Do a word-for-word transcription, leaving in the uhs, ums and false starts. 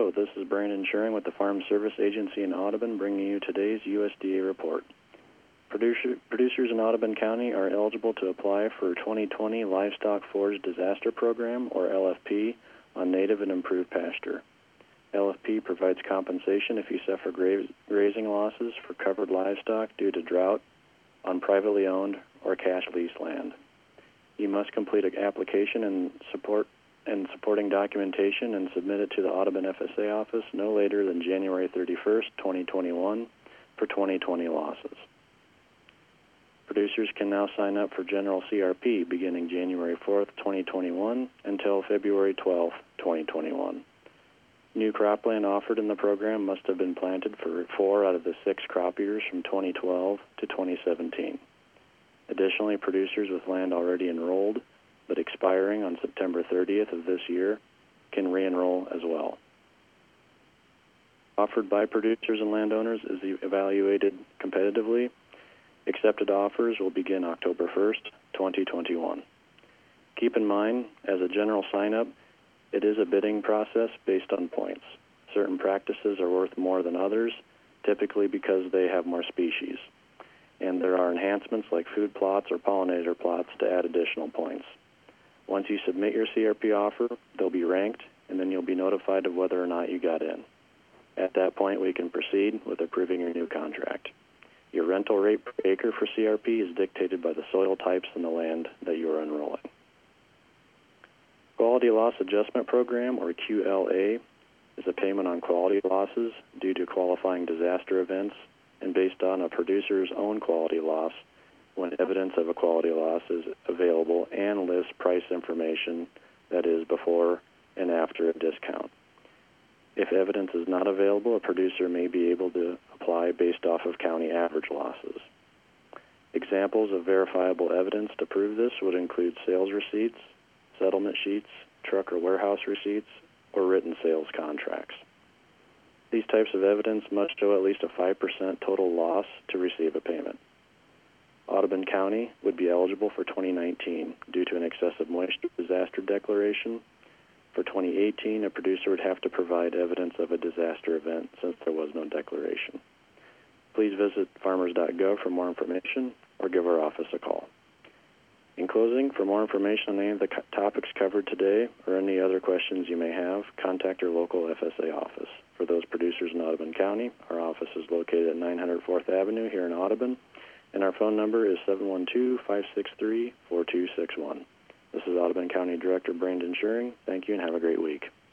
Hello, this is Brandon Shuring with the Farm Service Agency in Audubon, bringing you today's U S D A report. Producer, producers in Audubon County are eligible to apply for twenty twenty Livestock Forage Disaster Program, or L F P, on native and improved pasture. L F P provides compensation if you suffer gra- grazing losses for covered livestock due to drought on privately owned or cash lease land. You must complete an application and support and supporting documentation and submit it to the Audubon F S A office no later than January thirty-first, twenty twenty-one for twenty twenty losses. Producers can now sign up for General C R P beginning January fourth, twenty twenty-one until February twelfth, twenty twenty-one. New cropland offered in the program must have been planted for four out of the six crop years from twenty twelve to twenty seventeen. Additionally, producers with land already enrolled but expiring on September thirtieth of this year can re-enroll as well. Offered by producers and landowners is evaluated competitively. Accepted offers will begin October first, twenty twenty-one. Keep in mind, as a general sign-up, it is a bidding process based on points. Certain practices are worth more than others, typically because they have more species. And there are enhancements like food plots or pollinator plots to add additional points. Once you submit your C R P offer, they'll be ranked, and then you'll be notified of whether or not you got in. At that point, we can proceed with approving your new contract. Your rental rate per acre for C R P is dictated by the soil types in the land that you are enrolling. Quality Loss Adjustment Program, or Q L A, is a payment on quality losses due to qualifying disaster events and based on a producer's own quality loss when evidence of a quality loss is available and lists price information, that is, before and after a discount. If evidence is not available, a producer may be able to apply based off of county average losses. Examples of verifiable evidence to prove this would include sales receipts, settlement sheets, truck or warehouse receipts, or written sales contracts. These types of evidence must show at least a five percent total loss to receive a payment. Audubon County would be eligible for twenty nineteen due to an excessive moisture disaster declaration. For twenty eighteen, a producer would have to provide evidence of a disaster event since there was no declaration. Please visit farmers dot gov for more information or give our office a call. In closing, for more information on any of the co- topics covered today or any other questions you may have, contact your local F S A office. For those producers in Audubon County, our office is located at nine hundred fourth Avenue here in Audubon, and our phone number is seven one two, five six three, four two six one. This is Audubon County Director Brandon Shuring. Thank you and have a great week.